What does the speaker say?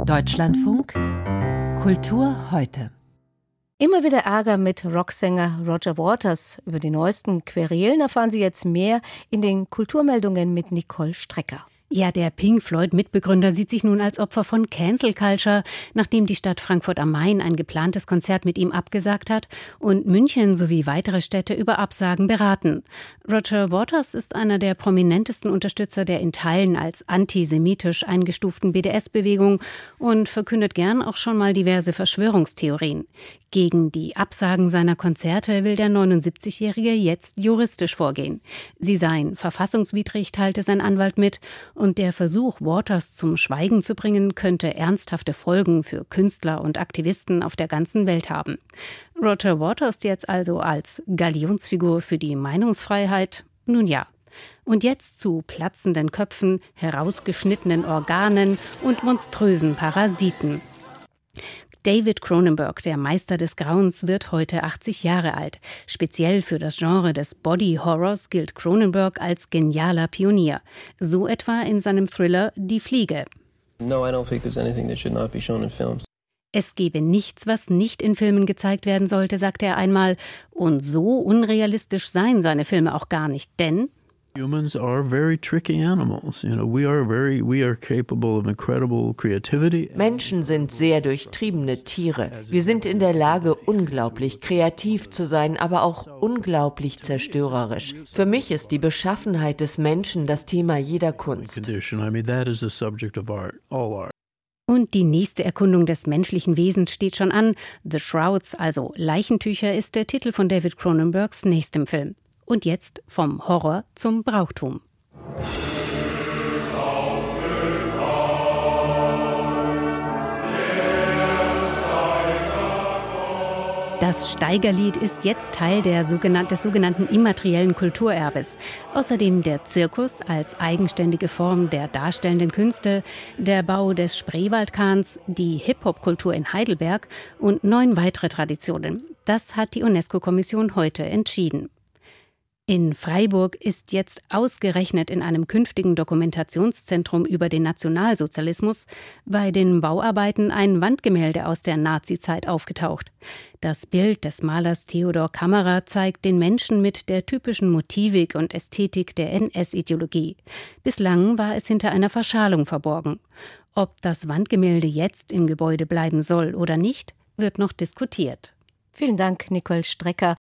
Deutschlandfunk Kultur heute. Immer wieder Ärger mit Rocksänger Roger Waters. Über die neuesten Querelen erfahren Sie jetzt mehr in den Kulturmeldungen mit Nicole Strecker. Ja, der Pink Floyd-Mitbegründer sieht sich nun als Opfer von Cancel Culture, nachdem die Stadt Frankfurt am Main ein geplantes Konzert mit ihm abgesagt hat und München sowie weitere Städte über Absagen beraten. Roger Waters ist einer der prominentesten Unterstützer der in Teilen als antisemitisch eingestuften BDS-Bewegung und verkündet gern auch schon mal diverse Verschwörungstheorien. Gegen die Absagen seiner Konzerte will der 79-Jährige jetzt juristisch vorgehen. Sie seien verfassungswidrig, teilte sein Anwalt mit, und der Versuch, Waters zum Schweigen zu bringen, könnte ernsthafte Folgen für Künstler und Aktivisten auf der ganzen Welt haben. Roger Waters jetzt also als Galionsfigur für die Meinungsfreiheit? Nun ja. Und jetzt zu platzenden Köpfen, herausgeschnittenen Organen und monströsen Parasiten. David Cronenberg, der Meister des Grauens, wird heute 80 Jahre alt. Speziell für das Genre des Body Horrors gilt Cronenberg als genialer Pionier. So etwa in seinem Thriller Die Fliege. No, I don't think there's anything that should not be shown in films. Es gebe nichts, was nicht in Filmen gezeigt werden sollte, sagte er einmal. Und so unrealistisch seien seine Filme auch gar nicht, denn humans are very tricky animals. We are capable of incredible creativity. Menschen sind sehr durchtriebene Tiere. Wir sind in der Lage, unglaublich kreativ zu sein, aber auch unglaublich zerstörerisch. Für mich ist die Beschaffenheit des Menschen das Thema jeder Kunst. That is the subject of art, all art. Und die nächste Erkundung des menschlichen Wesens steht schon an. The Shrouds, also Leichentücher, ist der Titel von David Cronenbergs nächstem Film. Und jetzt vom Horror zum Brauchtum. Das Steigerlied ist jetzt Teil des sogenannten immateriellen Kulturerbes. Außerdem der Zirkus als eigenständige Form der darstellenden Künste, der Bau des Spreewaldkahns, die Hip-Hop-Kultur in Heidelberg und 9 weitere Traditionen. Das hat die UNESCO-Kommission heute entschieden. In Freiburg ist jetzt ausgerechnet in einem künftigen Dokumentationszentrum über den Nationalsozialismus bei den Bauarbeiten ein Wandgemälde aus der Nazizeit aufgetaucht. Das Bild des Malers Theodor Kammerer zeigt den Menschen mit der typischen Motivik und Ästhetik der NS-Ideologie. Bislang war es hinter einer Verschalung verborgen. Ob das Wandgemälde jetzt im Gebäude bleiben soll oder nicht, wird noch diskutiert. Vielen Dank, Nicole Strecker.